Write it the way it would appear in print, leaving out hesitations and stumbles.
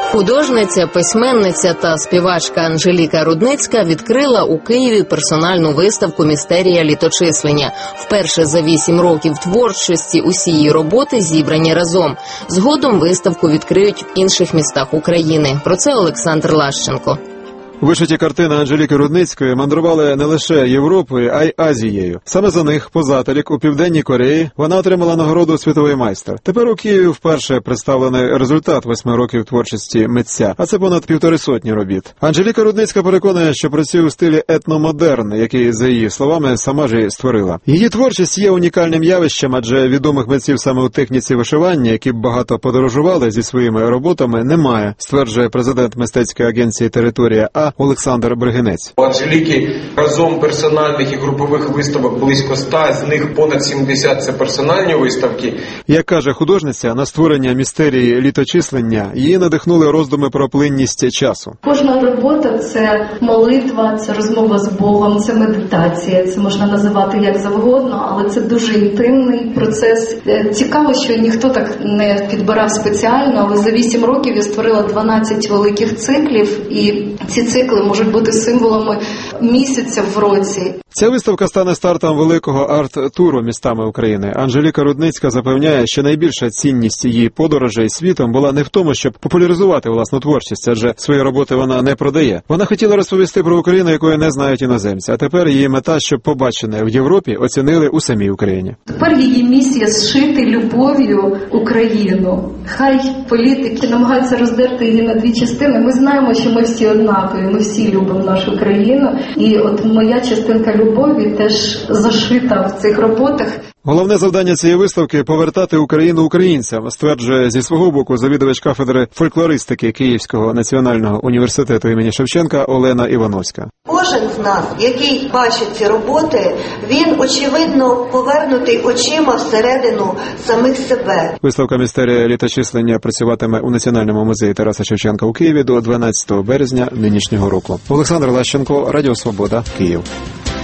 Художниця, письменниця та співачка Анжеліка Рудницька відкрила у Києві персональну виставку «Містерія літочислення». Вперше за 8 років творчості усі її роботи зібрані разом. Згодом виставку відкриють в інших містах України. Про це Олександр Лащенко. Вишиті картини Анжеліки Рудницької мандрували не лише Європою, а й Азією. Саме за них, позаторік, у Південній Кореї, вона отримала нагороду «Світовий майстер». Тепер у Києві вперше представлений результат 8 років творчості митця, а це понад 150 робіт. Анжеліка Рудницька переконує, що працює у стилі етномодерн, який, за її словами, сама ж і створила. Її творчість є унікальним явищем, адже відомих митців саме у техніці вишивання, які б багато подорожували зі своїми роботами, немає, стверджує президент мистецької агенції «Територія А» Олександр Бригинець. У Анжеліки разом персональних і групових виставок близько 100, з них понад 70 – це персональні виставки. Як каже художниця, на створення містерії літочислення її надихнули роздуми про плинність часу. Кожна робота – це молитва, це розмова з Богом, це медитація, це можна називати як завгодно, але це дуже інтимний процес. Цікаво, що ніхто так не підбирав спеціально, але за 8 років я створила 12 великих циклів, і ці цикли можуть бути символами місяця в році. Ця виставка стане стартом великого арт-туру містами України. Анжеліка Рудницька запевняє, що найбільша цінність її подорожей світом була не в тому, щоб популяризувати власну творчість, адже свої роботи вона не продає. Вона хотіла розповісти про Україну, якої не знають іноземці, а тепер її мета, щоб побачене в Європі оцінили у самій Україні. Тепер її місія – зшити любов'ю Україну. Хай політики намагаються роздерти її на дві частини. Ми знаємо, що ми всі однакові, ми всі любимо нашу країну. І от моя частинка любові теж зашита в цих роботах. Головне завдання цієї виставки – повертати Україну українцям, стверджує зі свого боку завідувач кафедри фольклористики Київського національного університету імені Шевченка Олена Івановська. Кожен з нас, який бачить ці роботи, він, очевидно, повернутий очима всередину самих себе. Виставка «Містерія літочислення» працюватиме у Національному музеї Тараса Шевченка у Києві до 12 березня нинішнього року. Олександр Лащенко, Радіо Свобода, Київ.